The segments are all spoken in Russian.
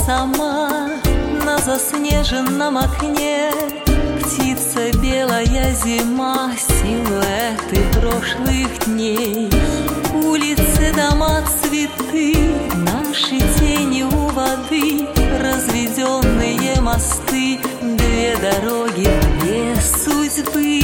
сама на заснеженном окне. Птица белая зима, силуэты прошлых дней. Улицы, дома, цветы, наши тени у воды, разведенные мосты, две дороги, две судьбы.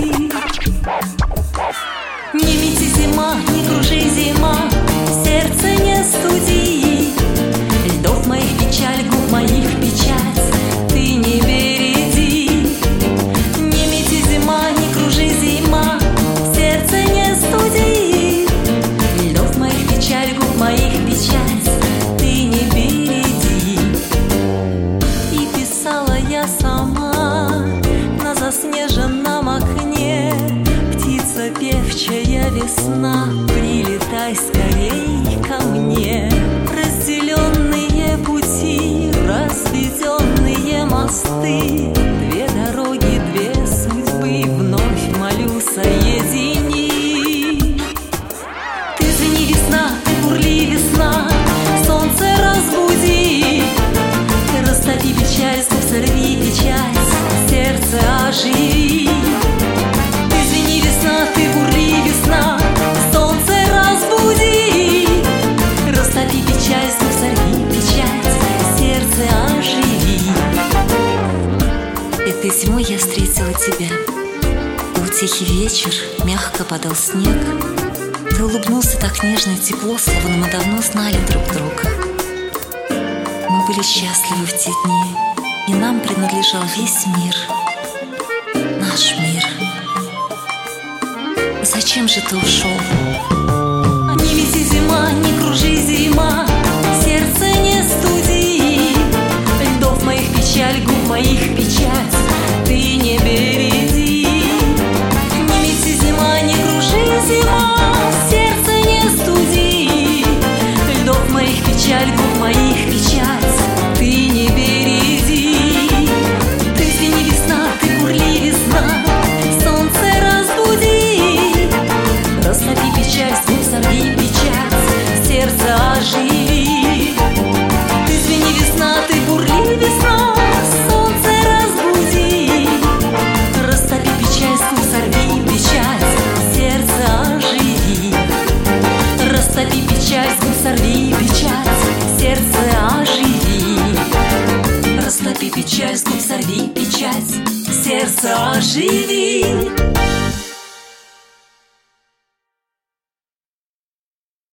Не мети, зима, не кружи, зима, сердце не студи. Льдов моих печаль, губ моих печать, ты не береди. Не мети, зима, не кружи, зима, сердце не студи. Льдов моих печаль, губ моих печать, ты не береди. И писала я сама на заснеженном окне. Птица певчая, весна, прилетай скорей ко мне. Разделенные пути, разведенные мосты, две дороги, две судьбы, вновь молю, соедини. Ты звени, весна, ты бурли, весна, солнце разбуди. Растопи печаль, с губ сорви печать, сердце оживи. Ты звени, весна, ты бурли, весна, солнце разбуди. Растопи печаль, с губ сорви печать, сердце оживи. Этой зимой я встретила тебя. Был тихий вечер, мягко падал снег. Ты улыбнулся так нежно и тепло, словно мы давно знали друг друга. Мы были счастливы в те дни, и нам принадлежал весь мир, наш мир. Зачем же ты ушел? Не мети, зима, не кружи, зима, сердце не студи. Льдов моих печаль, губ моих печать, ты не береди. Не мети, зима, не кружи, зима, сердце не студи. Льдов моих печаль, губ моих печать, ты не береди. Ты звени, весна, ты бурли, весна, солнце разбуди. Растопи печаль, с губ сорви печать, сердце оживи. Ты звени, весна, ты бурли, весна, солнце разбуди. Растопи печаль, с губ сорви печать, сердце оживи. Растопи печаль, с губ сорви печать, сердце оживи. Растопи печаль, с губ сорви печать, сердце оживи.